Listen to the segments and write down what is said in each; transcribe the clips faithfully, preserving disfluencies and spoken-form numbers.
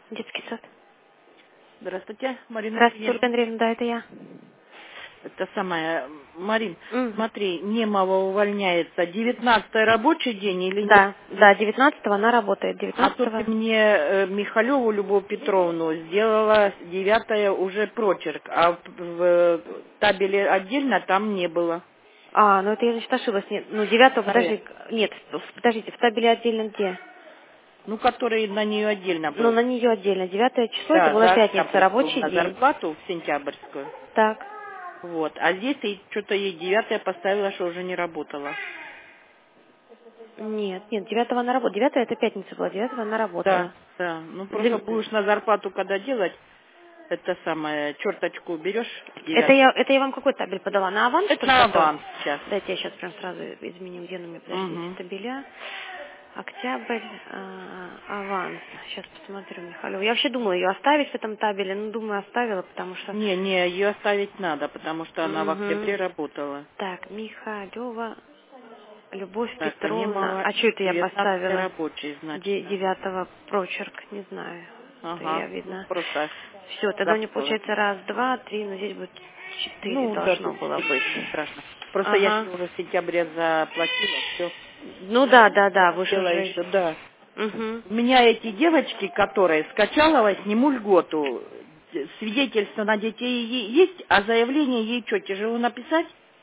Детский сад. Здравствуйте, Марина Здравствуйте, Ольга Андреевна. Андреевна, да, это я. Это самое, Марин, М, смотри, Немова увольняется. Девятнадцатый рабочий день или нет? Да, да, девятнадцатого она работает, А тут ты девятнадцатого. мне э, Михалеву Любовь Петровну сделала девятое уже прочерк, а в, в табеле отдельно там не было. А, ну это я, значит, ошиблась. Нет, ну девятого, Второе. подожди, нет, в- подождите, в табеле отдельно где? Ну, который на нее отдельно Ну, был. на нее отдельно. Девятое число, это Да, была за пятница, октябрьскую, рабочий на день. зарплату в сентябрьскую. Так. Вот. А здесь и что-то ей девятое поставила, что уже не работала. Нет, нет, девятого она работала. Девятое это пятница была, девятого она Да, работала. да. Ну просто Дем- будешь на зарплату когда делать, это самое, черточку берешь, Это девят. я, это я вам какой табель подала? На аванс, Это что ли, на который? аванс сейчас. Дайте я сейчас прям сразу изменю, где на мне, подождите, Угу. табеля. Октябрь, а, аванс. Сейчас посмотрю, Михалева. Я вообще думала ее оставить в этом табеле, но думаю, оставила, потому что... Не, не, ее оставить надо, потому что она в Мгм. октябре работала. Так, Михалева, Любовь Так, Петровна. Немова, А что это я девятнадцатый поставила? рабочий, значит, Де- надо. девятого прочерк, не знаю. Это я, Ага, ну видно. просто Все, тогда у меня запутала. получается раз, два, три, но здесь будет четыре Ну, да, должно тут было четыре, быть. ничего страшного. Просто я Ага. тебе уже в сентябре заплатила, все. Ну да, да, да, вы же Дело уже... еще, да. Угу. У меня эти девочки, которые скачала сниму льготу, свидетельство на детей е- есть, а заявление ей что, тяжело написать?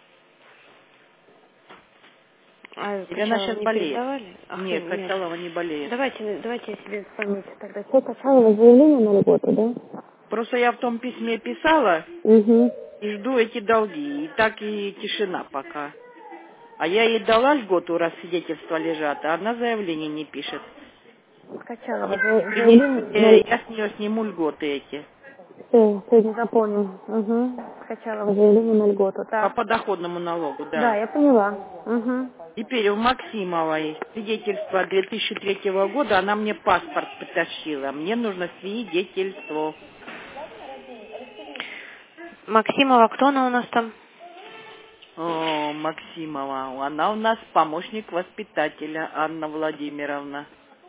А Или она Качалова сейчас не болеет? передавали? Ах, Нет, нет. Качалова не болеет. Давайте, давайте я себе помните тогда. Все Качалова заявление на льготу, да? Просто я в том письме писала Угу. и жду эти долги. И так и тишина пока. А я ей дала льготу, раз свидетельства лежат, а она заявление не пишет. Качалова Мне за- заявление принесите, на... я с нее сниму льготы эти. Все, сегодня запомнил. Угу. Качалова заявление на льготу. По Так. подоходному налогу, Да, да. я поняла. Угу. Теперь у Максимовой свидетельство две тысячи третьего года, она мне паспорт притащила. Мне нужно свидетельство. Максимова, кто она у нас там? О, Максимова, она у нас помощник воспитателя, Анна Владимировна.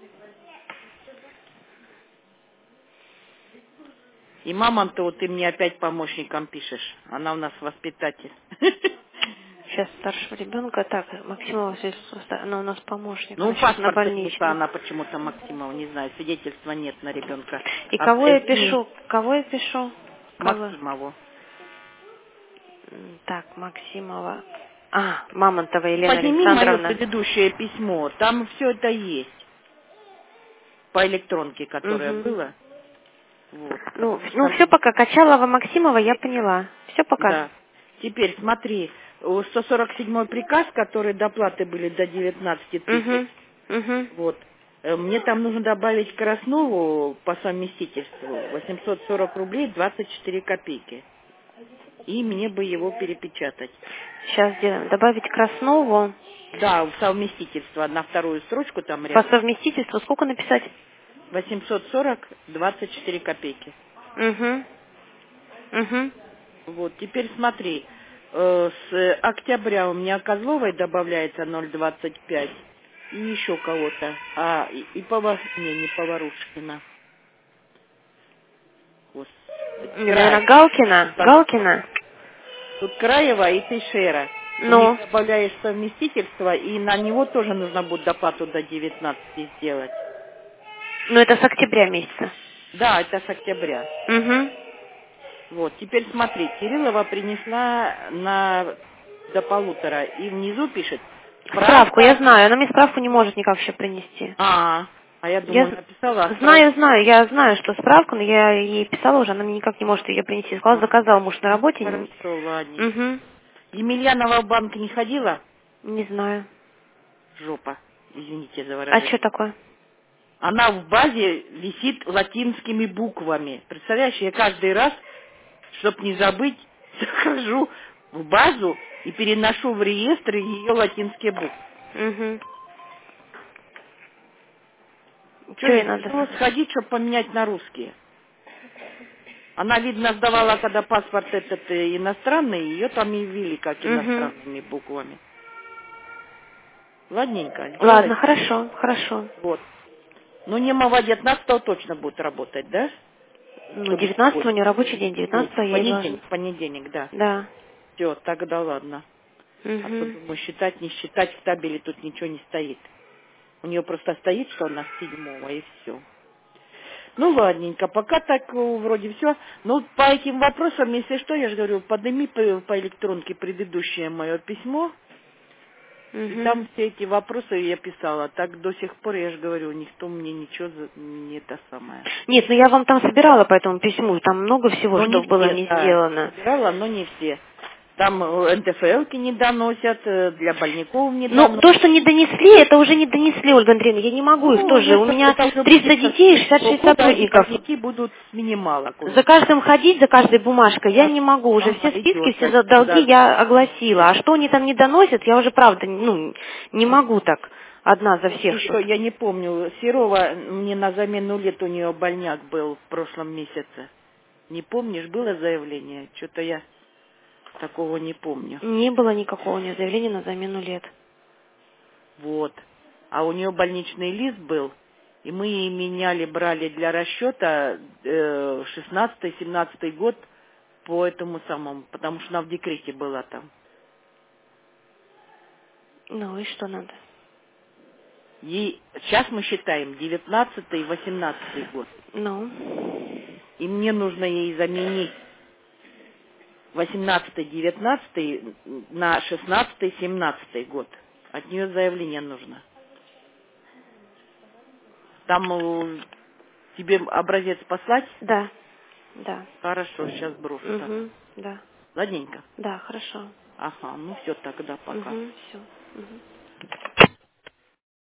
И мамонтову ты мне опять помощником пишешь. Она у нас воспитатель. Сейчас старшего ребенка. Так, Максимова, свидетельство, она у нас помощник. Ну, Она сейчас на паспорт почему-то, больничном. она почему-то Максимова, не знаю, свидетельства нет на ребенка. И А кого я заявление пишу? Кого я пишу? Кого? Максимову. М, Так, Максимова. А, Мамонтова Елена Подними мое Александровна. предыдущее письмо, там все это есть. По электронке, которое Угу. было. Вот. Ну, Потому ну что, все пока. Качалова, Максимова, я поняла. Все пока. да. Теперь смотри, о, сто сорок седьмой приказ, который доплаты были до девятнадцати тысяч, Угу. Угу. вот, э, мне там нужно добавить Краснову по совместительству восемьсот сорок рублей двадцать четыре копейки. И мне бы его перепечатать. Сейчас сделаем. Добавить Краснову. Да, в совместительство на вторую строчку там По рядом. совместительству сколько написать? восемьсот сорок двадцать четыре копейки. Угу. Угу. Вот, теперь смотри, э, с октября у меня Козловой добавляется ноль двадцать пять и еще кого-то. А, и, и Пова... Не, не Поварушкина. Господи, Наверное, Краева. Галкина. Так, Галкина. тут Краева и Тейшера. У них Ну. добавляешь совместительство, и на него тоже нужно будет доплату до девятнадцати сделать. Ну, это с октября месяца. Да, это с октября. Угу. Вот, теперь смотри, Кириллова принесла на до полутора, и внизу пишет Справку, я справка. знаю. Она мне справку не может никак еще принести. А, а я Я думаю, написала, а з- справка. знаю, знаю, я знаю, что справку, но я ей писала уже, она мне никак не может ее принести. Сказала, А, заказал муж на ну, работе. н- хорошо, ладненько. Угу. Емельянова в банк не ходила? Не знаю. Жопа, извините за А что выражение. такое? Она в базе висит латинскими буквами. Представляешь, я каждый раз, чтобы не забыть, захожу в базу и переношу в реестр ее латинские буквы. Угу. Что Что ей ей надо? тяжело сходить, чтобы поменять на русские? Она, видно, сдавала, когда паспорт этот э, иностранный, ее там и ввели как Угу. иностранными буквами. Ладненько, Ладно, сделай. хорошо, хорошо. Вот. Ну, Немова девятнадцатого точно будет работать, да? Ну, девятнадцатого не рабочий день, девятнадцатого я и должна. Понедельник, понедельник, да. Да. Все, тогда ладно. А то, Угу. думаю, считать, не считать, в табеле тут ничего не стоит. У нее просто стоит, что она с седьмого, и все. Ну, ладненько, пока так э, вроде все. Ну, по этим вопросам, если что, я же говорю, подними по, по электронке предыдущее мое письмо, и Угу. там все эти вопросы я писала. Так до сих пор, я же говорю, никто мне ничего за- не это самое. Нет, ну я вам там собирала по этому письму, там много всего, Но что не было все, не да. сделано. Собирала, но не все. Там э, эн тэ эф элки не доносят, э, для больников не Ну, доносят. то, что не донесли, это уже не донесли, Ольга Андреевна, я не могу их Ну, тоже. У это, меня это уже будет триста со детей и шестьдесят следующего шесть года, и сотрудников. больники будут с минималок За уже. каждым ходить, за каждой бумажкой я Да. не могу. Уже все Ага, списки, идет, все за- значит, долги да. я огласила. А что они там не доносят, я уже правда, ну, не могу так одна за всех Еще, тут. я не помню, Серова, мне на замену лет у нее больняк был в прошлом месяце. Не помнишь, было заявление? Что-то я такого не помню. Не было никакого у нее заявления на замену лет. Вот. А у нее больничный лист был, и мы ей меняли, брали для расчета э, шестнадцатый-семнадцатый год по этому самому, потому что она в декрете была там. Ну и что надо? Ей, сейчас мы считаем девятнадцатый восемнадцатый год. Ну. И мне нужно ей заменить восемнадцатый-девятнадцатый на шестнадцатый-семнадцатый год. От нее заявление нужно. Там э, тебе образец послать? Да. Да. Хорошо, сейчас брошу тогда. Угу. Да. Ладненько? Да, хорошо. Ага, ну все, тогда пока. Угу. Все. Угу.